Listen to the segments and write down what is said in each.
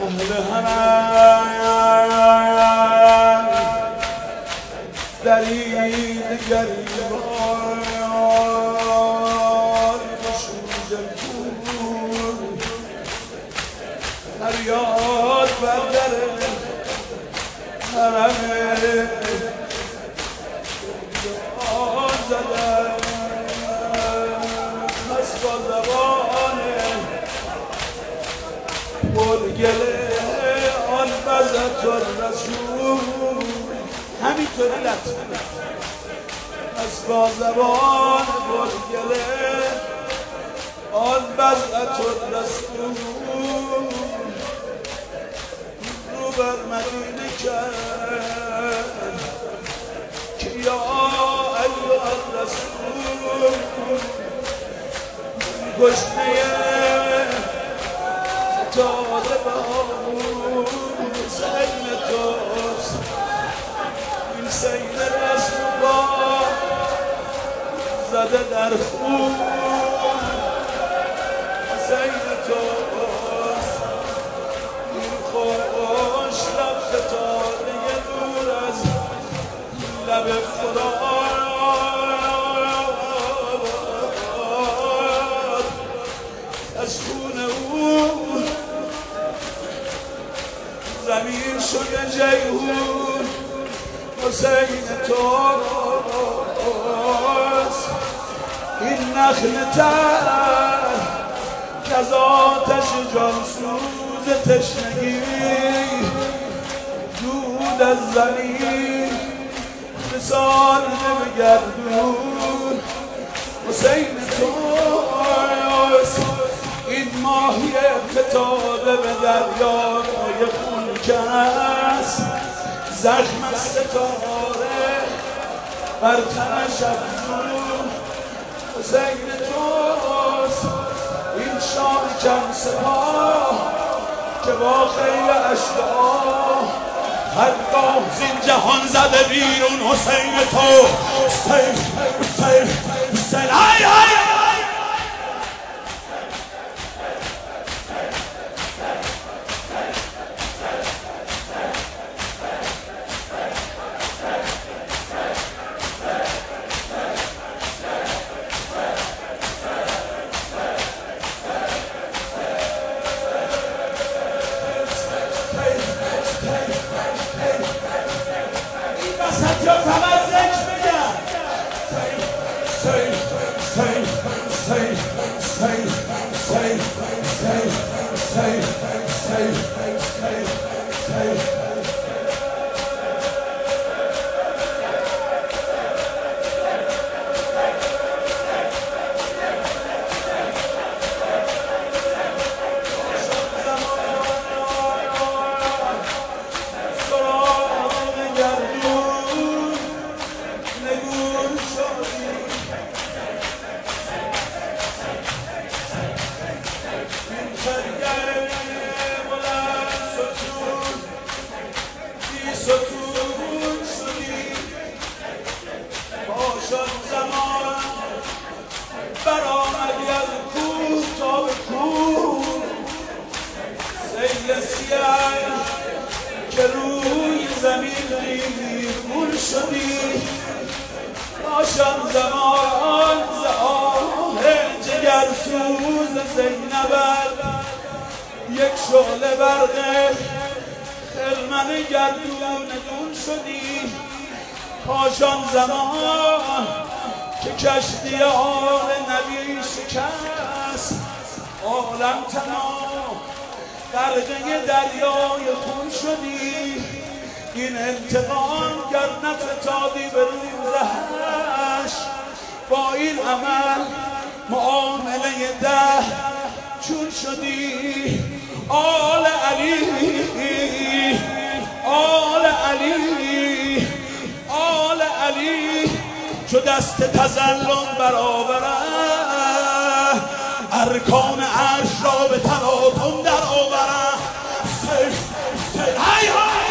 اهل حرم درید گریبان بشوز کن فریاد بر در حرم آن زدن پس با زبان پرگله آن بزت الرسول همینطوری لطفه پس با زبان پرگله آن بزت الرسول رو بر مدینه کرد که یا ایها الرسول گشنه طالبان حسین توست این سید رسول زده در خون حسین توست این خوش لب ستاره نور از لب فرات از خون او زمین شده جیهون حسین توست این نخل تر که از آتش جانسوز تشنگی دود از زمین مثال نمیگردون حسین توست این ماهی فتاده به دریای خون کس زخم ستاره بر تنش افزون حسین توست این شاه کم سپاه که با خیل اشتها هرگاه زین جهان زده بیرون حسین تو حسین حسین حسین ای ای برآمدی از کوه تا به کوه سیل سیاه که روی زمین ریمون شدی باشان زمان ز آه جگرسوز زینبت یک شعله برق خرمن گردون دون شدی کاشان زمان که کشتی آل نبی شکست عالم تمام غرقه دریای خون شدی این انتقام گر نفتادی به روز حشر با این عمل معامله ده چون شدی آل علی آل علی آل علی چو دست تظلم برآورد ارکان عرش را به تلاطم در آورد های های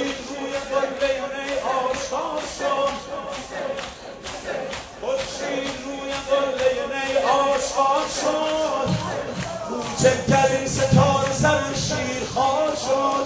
خورشید روی قله نی آشکار شد خورشید روی قله نی آشکار شد کوچکترین ستاره سر شیر خوار شد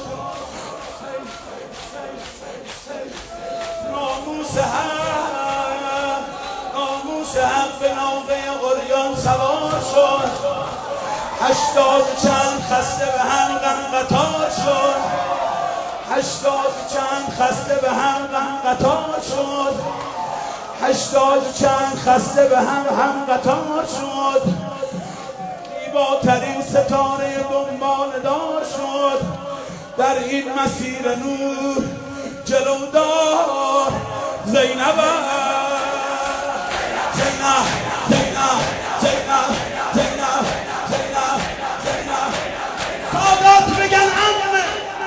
ناموس حق به ناوه قریان سوار شد 80 چند خسته به هم غم قطار شد 80 چند خسته به هم غم قطار شد 80 چند خسته به هم قطار شد زیباترین ستاره دنبال دار شد در این مسیر نور جلودار زینب سادات بگن عمه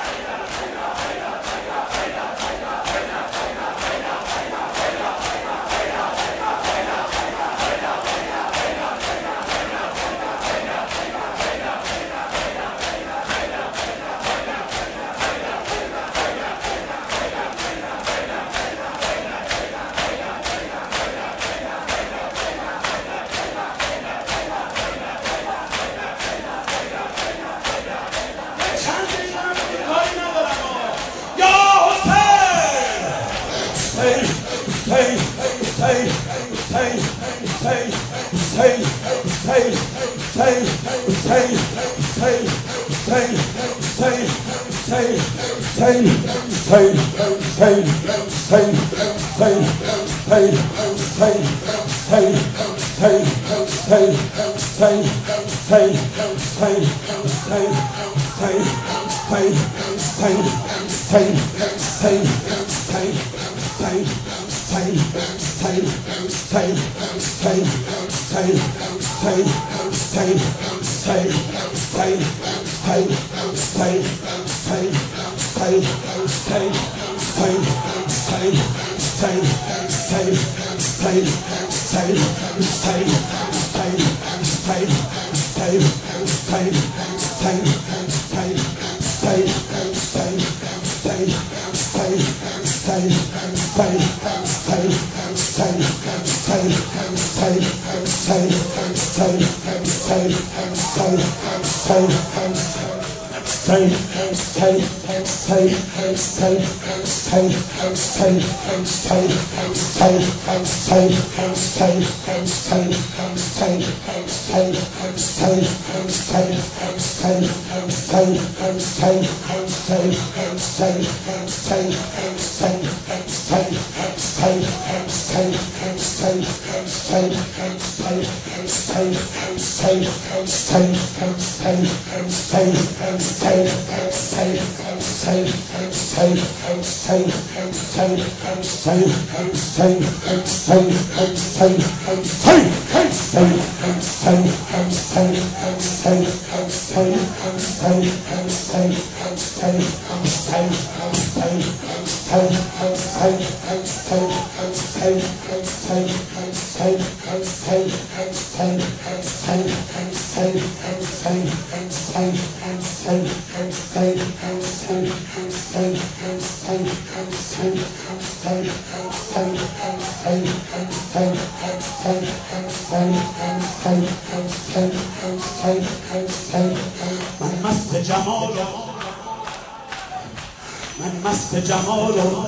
من مست جمال و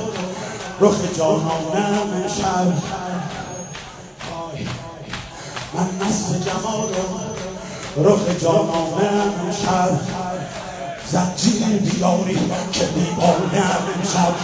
رخ جانانم شب من مست جمال و رخ جانانم شب زنجیر بیاری که دیوانم شب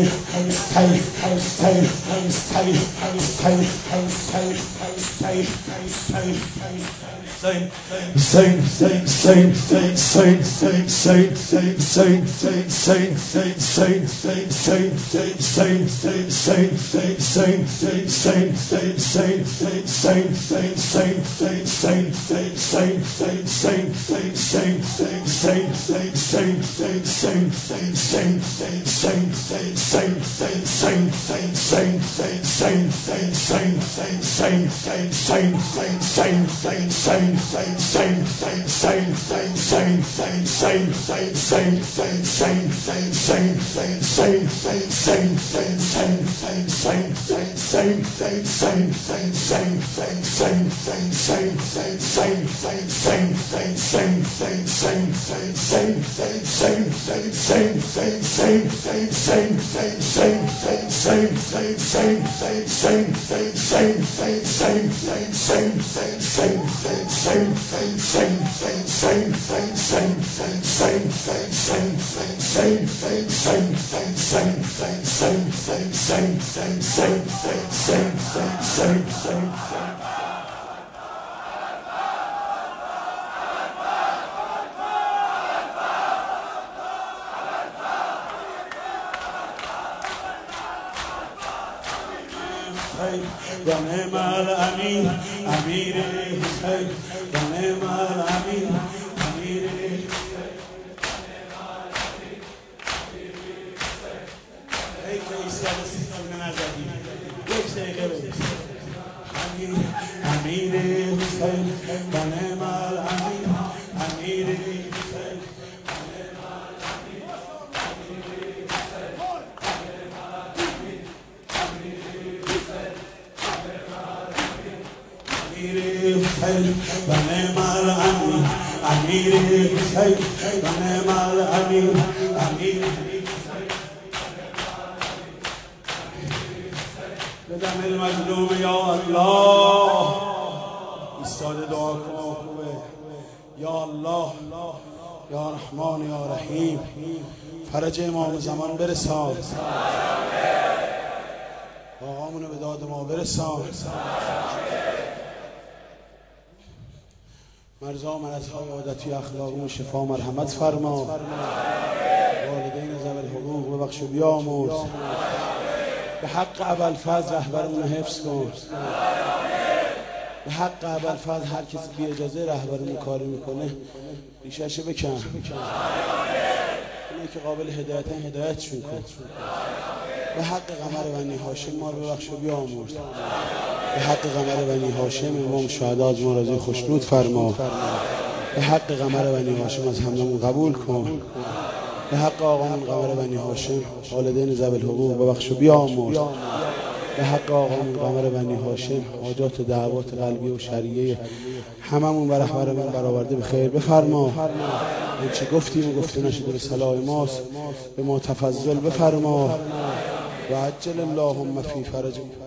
ونعم الأمين أمير الحسين ونعم الأمين أمير الحسين هيك يسأل السيد من عزادي ليش تقبل أمير الحسين ونعم الأمين أمير الحسين ونعم الأمين أمير الحسين ونعم الأمين أمير بدم المظلوم یا الله ایستاده دعا کن خوبه یا الله یا رحمان یا رحیم فرج امام زمان برسان آقامونو به داد ما برسان مرزا مرزهای عادتی اخلاقی شفا مرحمت فرما والدین ذوی الحقوق ببخش و بیامرز به حق ابوالفضل رهبرمون حفظ کن به حق ابوالفضل هر کسی بی اجازه رهبرمون کاری میکنه ریشه‌ش بکن اونایی که قابل هدایتن هدایتشون کن به حق قمر بنی هاشم ما رو ببخش و بیامرز به حق قمر بنی هاشم امام شهدا از ما راضی خوشنود فرما به حق قمر بنی هاشم از هممون قبول کن به حق آقامون قمر بنی هاشم والدین ذوی الحقوق ببخش و بیامرز به حق آقامون قمر بنی هاشم حاجات و دعوات قلبی و شرعیه هممون و رهبرمون برآورده به خیر بفرما چه گفتیم و گفته نشده به صلاح ماست به ما تفضل بفرما و عجل اللهم فی فرج